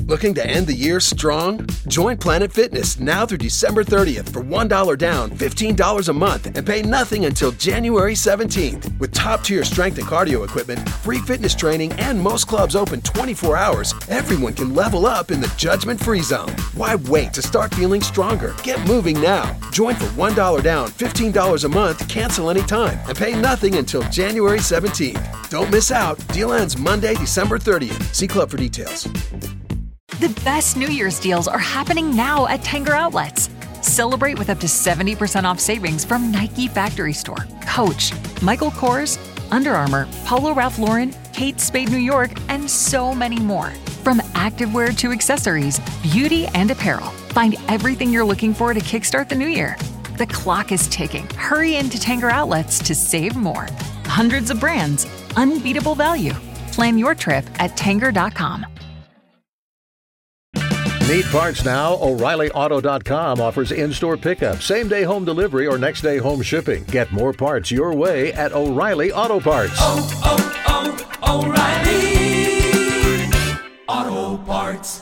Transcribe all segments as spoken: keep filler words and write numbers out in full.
Looking to end the year strong? Join Planet Fitness now through December thirtieth for one dollar down, fifteen dollars a month, and pay nothing until January seventeenth. With top-tier strength and cardio equipment, free fitness training, and most clubs open twenty-four hours, everyone can level up in the judgment-free zone. Why wait to start feeling stronger? Get moving now. Join for one dollar down, fifteen dollars a month, cancel anytime, and pay nothing until January seventeenth. Don't miss out. Deal ends Monday, December thirtieth. See club for details. The best New Year's deals are happening now at Tanger Outlets. Celebrate with up to seventy percent off savings from Nike Factory Store, Coach, Michael Kors, Under Armour, Polo Ralph Lauren, Kate Spade New York, and so many more. From activewear to accessories, beauty and apparel, find everything you're looking for to kickstart the new year. The clock is ticking. Hurry into Tanger Outlets to save more. Hundreds of brands, unbeatable value. Plan your trip at Tanger dot com. Need parts now? O'Reilly Auto dot com offers in-store pickup, same-day home delivery, or next-day home shipping. Get more parts your way at O'Reilly Auto Parts. Oh, oh, oh, O'Reilly Auto Parts.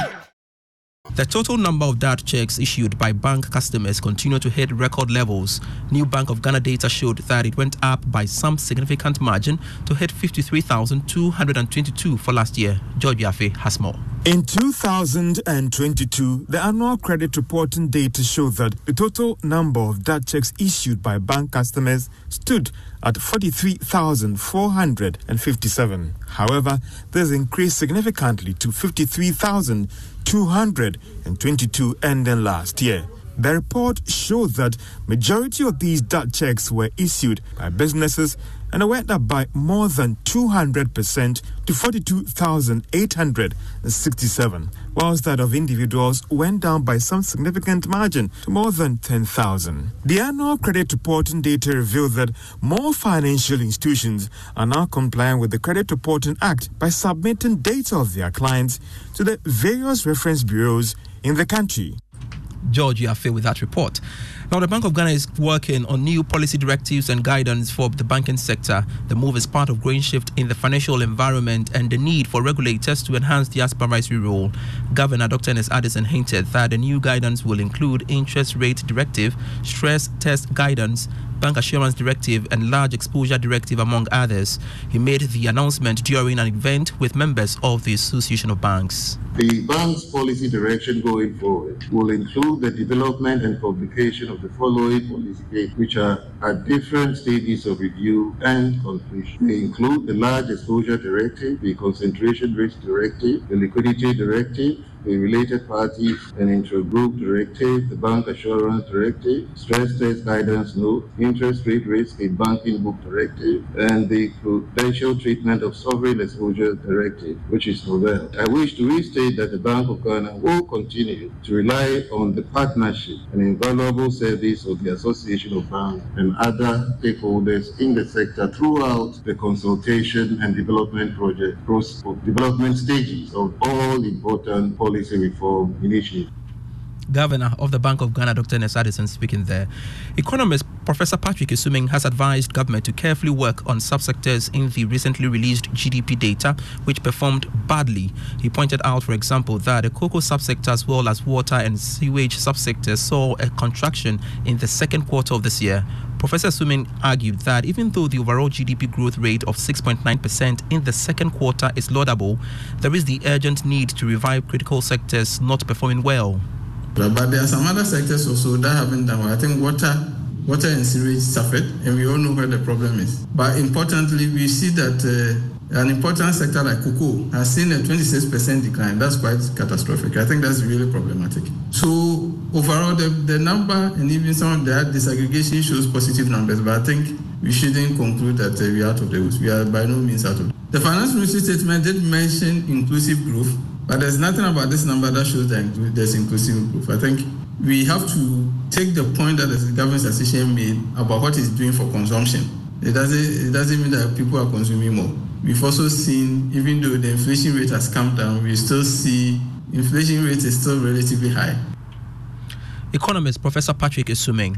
The total number of D A T checks issued by bank customers continue to hit record levels. New Bank of Ghana data showed that it went up by some significant margin to hit fifty-three thousand two hundred twenty-two for last year. George Yafe has more. In two thousand twenty-two, the annual credit reporting data showed that the total number of D A T checks issued by bank customers stood at forty-three thousand four hundred fifty-seven. However, this increased significantly to fifty-three thousand two hundred twenty-two ending last year. The report showed that majority of these D A T checks were issued by businesses and went up by more than two hundred percent to forty-two thousand eight hundred sixty-seven, whilst that of individuals went down by some significant margin to more than ten thousand. The annual credit reporting data revealed that more financial institutions are now complying with the Credit Reporting Act by submitting data of their clients to the various reference bureaus in the country. George Yafe with that report. Now, the Bank of Ghana is working on new policy directives and guidance for the banking sector. The move is part of growing shift in the financial environment and the need for regulators to enhance their supervisory role. Governor Doctor Ernest Addison hinted that the new guidance will include interest rate directive, stress test guidance, bank assurance directive, and large exposure directive, among others. He made the announcement during an event with members of the Association of Banks. The bank's policy direction going forward will include the development and publication of the following policy papers, which are at different stages of review and completion. They include the large exposure directive, the concentration risk directive, the liquidity directive, the related parties and intra-group directive, the bank assurance directive, stress test guidance note, interest rate risk in banking book directive, and the prudential treatment of sovereign exposure directive, which is novel. I wish to restate that the Bank of Ghana will continue to rely on the partnership and invaluable service of the Association of Banks and other stakeholders in the sector throughout the consultation and development project, development stages of all important policy Policy reform initiative. Governor of the Bank of Ghana, Doctor Ernest Addison, speaking there. Economist Professor Patrick Isuming has advised government to carefully work on subsectors in the recently released G D P data, which performed badly. He pointed out, for example, that the cocoa subsector as well as water and sewage subsectors saw a contraction in the second quarter of this year. Professor Isuming argued that even though the overall G D P growth rate of six point nine percent in the second quarter is laudable, there is the urgent need to revive critical sectors not performing well. But, but there are some other sectors also that haven't done well. I think water, water and sewage suffered, and we all know where the problem is. But importantly, we see that uh, an important sector like cocoa has seen a twenty-six percent decline. That's quite catastrophic. I think that's really problematic. So overall, the, the number and even some of that disaggregation shows positive numbers, but I think we shouldn't conclude that uh, we are out of the woods. We are by no means out of the woods. The finance ministry statement did mention inclusive growth, but there's nothing about this number that shows that there's inclusive growth. I think we have to take the point that the government association made about what it's doing for consumption. It doesn't, it doesn't mean that people are consuming more. We've also seen, even though the inflation rate has come down, we still see inflation rate is still relatively high. Economist Professor Patrick Isuming.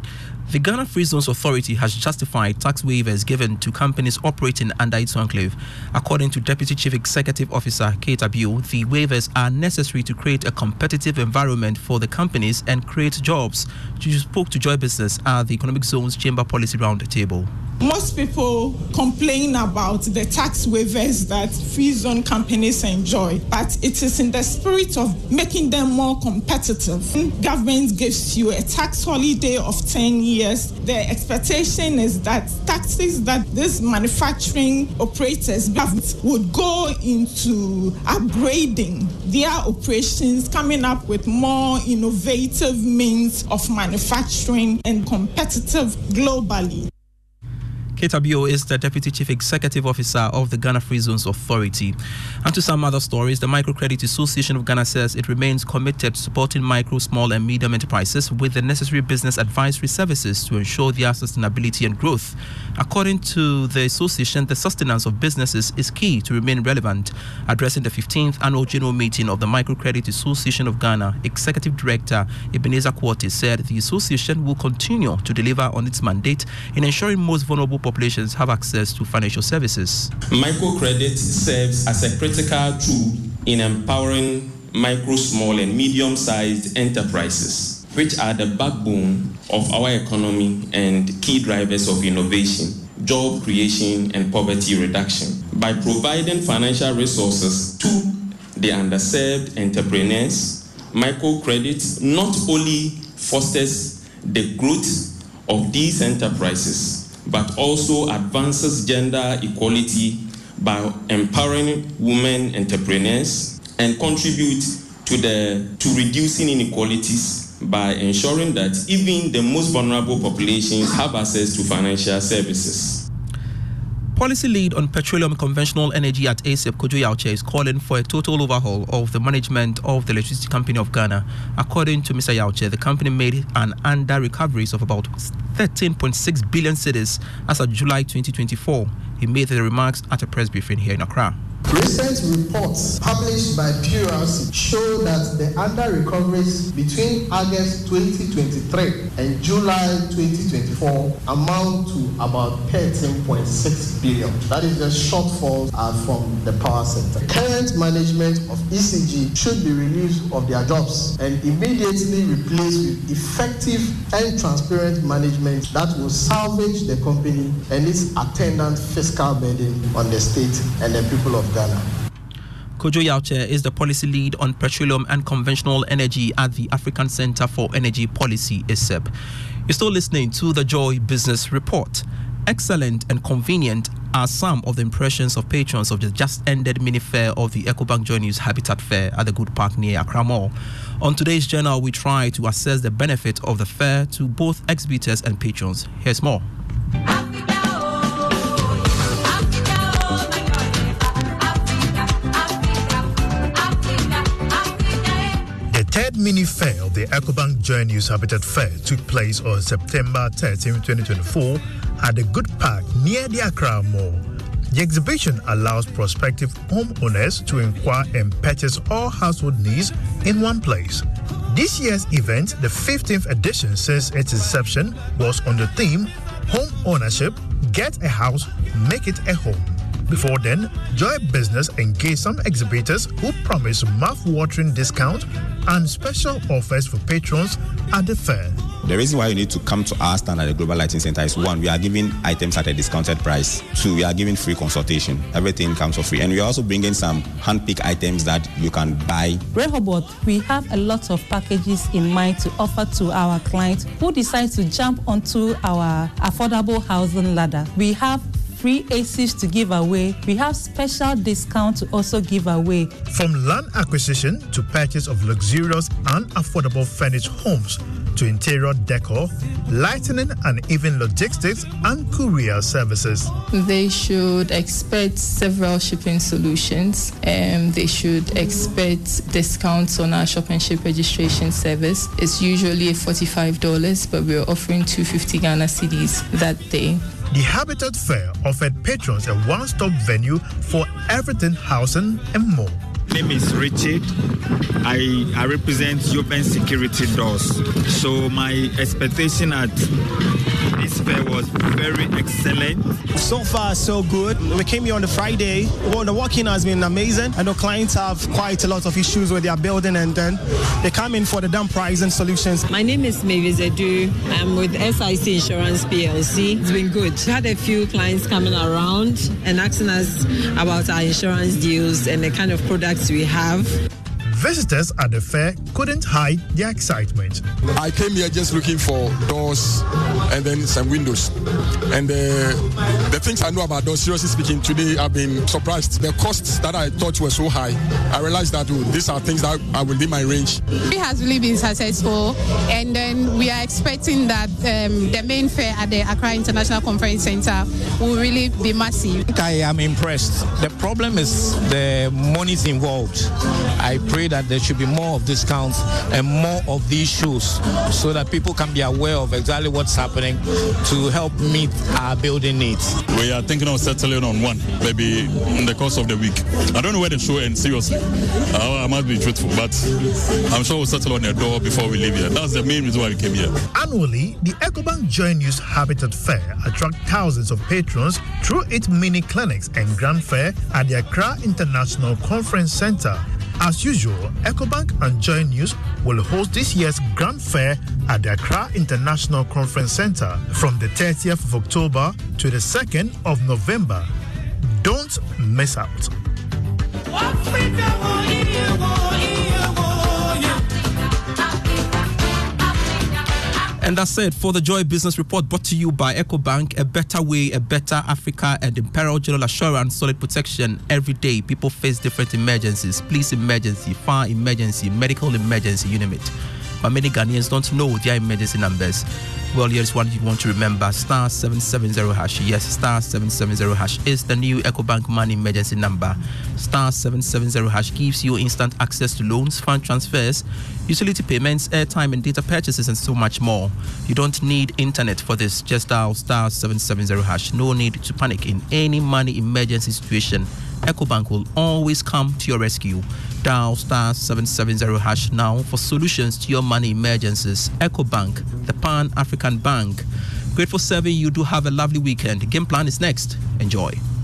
The Ghana Free Zones Authority has justified tax waivers given to companies operating under its enclave. According to Deputy Chief Executive Officer Kate Abio, the waivers are necessary to create a competitive environment for the companies and create jobs. She spoke to Joy Business at the Economic Zones Chamber Policy Roundtable. Most people complain about the tax waivers that free zone companies enjoy, but it is in the spirit of making them more competitive. Government gives you a tax holiday of ten years. The expectation is that taxes that these manufacturing operators would go into upgrading their operations, coming up with more innovative means of manufacturing and competitive globally. Kate Abio is the Deputy Chief Executive Officer of the Ghana Free Zones Authority. And to some other stories, the Microcredit Association of Ghana says it remains committed to supporting micro, small and medium enterprises with the necessary business advisory services to ensure their sustainability and growth. According to the association, the sustenance of businesses is key to remain relevant. Addressing the fifteenth Annual General Meeting of the Microcredit Association of Ghana, Executive Director Ebenezer Quarty said the association will continue to deliver on its mandate in ensuring most vulnerable populations have access to financial services. Microcredit serves as a critical tool in empowering micro, small and medium-sized enterprises, which are the backbone of our economy and key drivers of innovation, job creation and poverty reduction. By providing financial resources to the underserved entrepreneurs, microcredit not only fosters the growth of these enterprises, but also advances gender equality by empowering women entrepreneurs and contribute to the to reducing inequalities by ensuring that even the most vulnerable populations have access to financial services. Policy lead on petroleum and conventional energy at A S E P, Kojo Yauche, is calling for a total overhaul of the management of the Electricity Company of Ghana. According to Mister Yauche, the company made an under-recoveries of about thirteen point six billion cedis as of July twenty twenty-four. He made the remarks at a press briefing here in Accra. Recent reports published by P R C show that the under-recoveries between August twenty twenty-three and July twenty twenty-four amount to about thirteen point six billion. That is the shortfalls are from the power sector. Current management of E C G should be relieved of their jobs and immediately replaced with effective and transparent management that will salvage the company and its attendant fiscal burden on the state and the people of Ghana. Kojo Yauche is the policy lead on petroleum and conventional energy at the African Center for Energy Policy, A S E P. You're still listening to the Joy Business Report. Excellent and convenient are some of the impressions of patrons of the just-ended mini-fair of the EcoBank Joy News Habitat Fair at the Good Park near Accra Mall. On today's journal, we try to assess the benefit of the fair to both exhibitors and patrons. Here's more. Third mini fair of the EcoBank Joy News Habitat Fair took place on September thirteenth, twenty twenty-four at the Good Park near the Accra Mall. The exhibition allows prospective homeowners to inquire and purchase all household needs in one place. This year's event, the fifteenth edition since its inception, was on the theme Home Ownership, Get a House, Make it a Home. Before then, Joy Business engaged some exhibitors who promised mouth-watering discounts and special offers for patrons at the fair. The reason why you need to come to our stand at the Global Lighting Center is one, we are giving items at a discounted price. Two, we are giving free consultation. Everything comes for free. And we are also bringing some hand-picked items that you can buy. Rehoboth, we have a lot of packages in mind to offer to our clients who decide to jump onto our affordable housing ladder. We have free A Cs to give away. We have special discount to also give away. From land acquisition to purchase of luxurious and affordable furnished homes to interior decor, lighting and even logistics and courier services. They should expect several shipping solutions. Um, they should expect discounts on our shop and ship registration service. It's usually forty-five dollars, but we're offering two hundred fifty Ghana cedis that day. The Habitat Fair offered patrons a one-stop venue for everything housing and more. My name is Richard. I, I represent Yoben Security Doors. So my expectation at this fair was very excellent. So far, so good. We came here on the Friday. Well, the walk-in has been amazing. I know clients have quite a lot of issues with their building, and then they come in for the down pricing solutions. My name is Mavis Edu. I'm with S I C Insurance P L C. It's been good. We had a few clients coming around and asking us about our insurance deals and the kind of products we have. Visitors at the fair couldn't hide their excitement. I came here just looking for doors and then some windows. And uh, the things I know about doors, seriously speaking, today I've been surprised. The costs that I thought were so high, I realized that oh, these are things that are within my range. It has really been successful, and then we are expecting that um, the main fair at the Accra International Conference Center will really be massive. I am impressed. The problem is the monies involved. I pray that there should be more of discounts and more of these shows so that people can be aware of exactly what's happening to help meet our building needs. We are thinking of settling on one, maybe in the course of the week. I don't know where the show ends, seriously. I, I must be truthful, but I'm sure we'll settle on a door before we leave here. That's the main reason why we came here. Annually, the EcoBank Joy News Habitat Fair attracts thousands of patrons through its mini clinics and grand fair at the Accra International Conference Center. As usual, EcoBank and Joy News will host this year's Grand Fair at the Accra International Conference Center from the thirtieth of October to the second of November. Don't miss out. And that's it for the Joy Business Report, brought to you by EcoBank. A better way, a better Africa, and Imperial General Assurance, solid protection every day. People face different emergencies. Police emergency, fire emergency, medical emergency, you name it. But many Ghanaians don't know their emergency numbers. Well, here's one you want to remember. Star seven seven zero hash. Yes, star seven seven zero hash is the new EcoBank Money emergency number. Star seven seven zero hash gives you instant access to loans, fund transfers, utility payments, airtime and data purchases, and so much more. You don't need internet for this. Just dial star seven seven zero hash. No need to panic in any money emergency situation. EcoBank will always come to your rescue. Dial star seven seven zero hash now for solutions to your money emergencies. EcoBank, the Pan-African Bank. Great for serving you. Do have a lovely weekend. Game plan is next. Enjoy.